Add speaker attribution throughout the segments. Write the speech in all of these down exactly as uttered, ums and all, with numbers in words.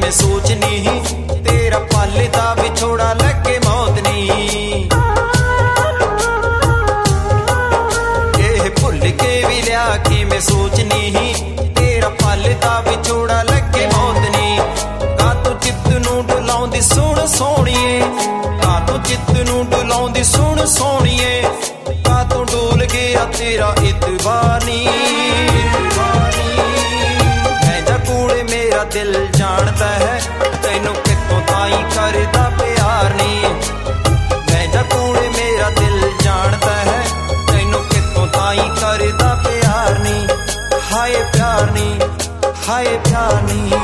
Speaker 1: मैं सोच नहीं, तेरा पल दा विछोड़ा लगे मौत नहीं। ये भुल के भी लिया कि मैं सोच नहीं, तेरा पल दा विछोड़ा लगे मौत नहीं। का तू चित नूं डुलाउंदी सुन सोहणीए, का तू चित नूं डुलाउंदी सुन सोहणीए, का तू डोल गया तेरा इतबार नहीं। मैं जा कूड़े मेरा दिल जानता है, तैनू कितों ताई करदा प्यार नहीं। मैं जा कूड़े मेरा दिल जानता है, तैनू कितों ताई करदा प्यार नहीं। हाय प्यार नहीं, हाय प्यार नहीं।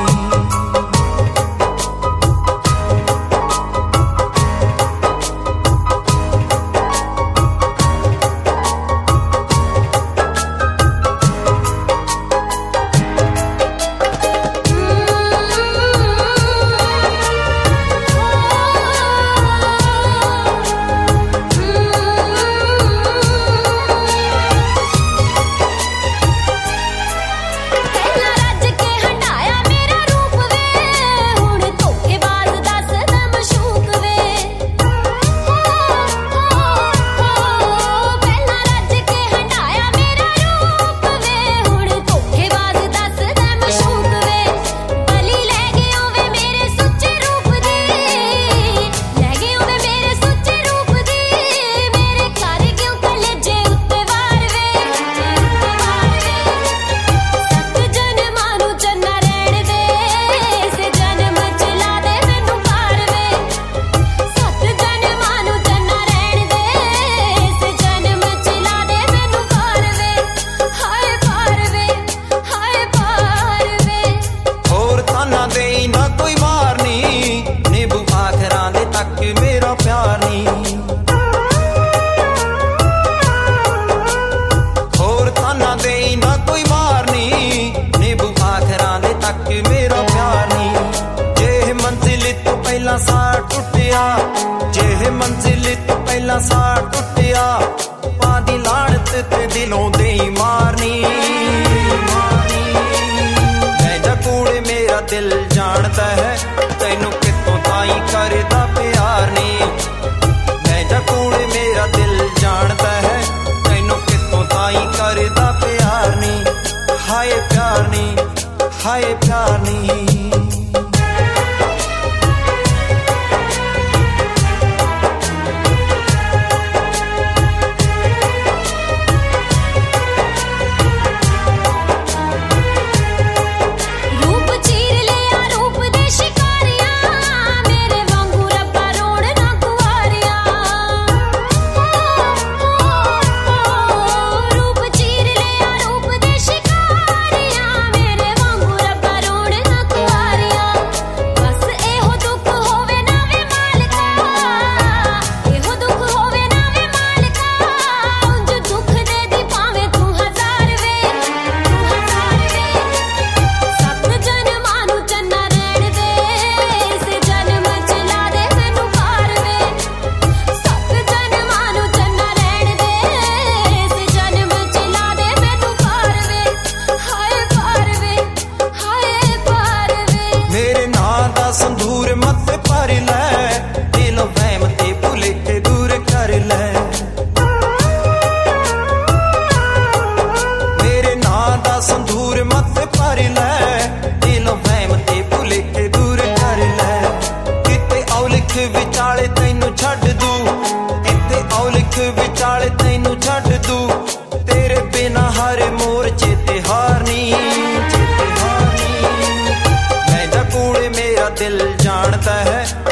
Speaker 1: साह टुटिया जे मंजिल तो पहला साह टुटिया, पादी लानत ते दिलों दे मारनी। मैं जा कूड़े मेरा दिल जानता है, तैनू कितों ताई करदा प्यार नहीं। मैं जा कूड़े मेरा दिल जानता है, तैनू कितों ताई करदा प्यार नहीं। हाय प्यार नहीं, हाय प्यार नहीं। संधूर मत भर लै, दिल वहम ते भुलेखे दूर कर लै। मेरे नां दा संधूर मत भर लै, दिल वहम ते भुलेखे दूर कर लै। किते औलिख विचाले तैनू छड्ड दू, किते औलिख विचाले तैनू छड्ड दू, तेरे बिना हर मोर चेते हारनी। दिल जानता है,